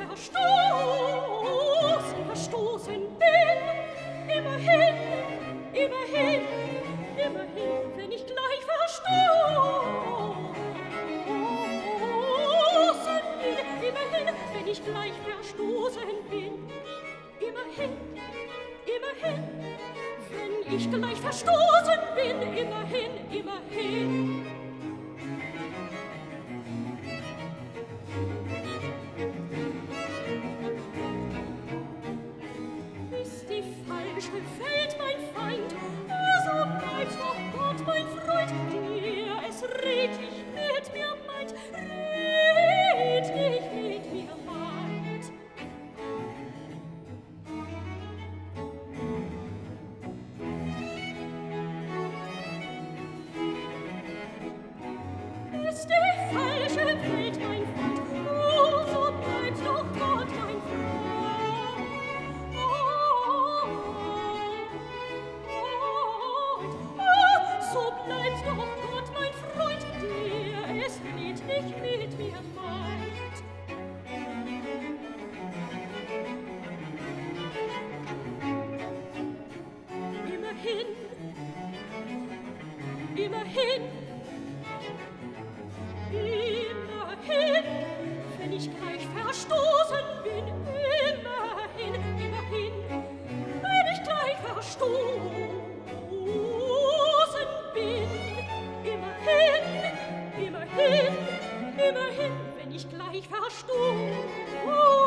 verstoßen bin, immerhin, immerhin, immerhin, wenn ich gleich verstoßen bin, immerhin, wenn ich gleich verstoßen bin, immerhin, immerhin, wenn ich gleich verstoßen bin, immerhin, immerhin. Fällt mein Feind, so bleibt doch Gott mein Freund, der es redlich mit mir meint, redlich mit mir meint. Ist die falsche Welt mein Feind, so bleibt doch Gott mein Freund. Bleibt doch Gott mein Freund, der es friedlich mit mir meint. Immerhin, immerhin, immerhin, wenn ich gleich verstoßen bin, immerhin, immerhin, wenn ich gleich verstoßen bin, immerhin, immerhin, immerhin, wenn ich gleich verstoßen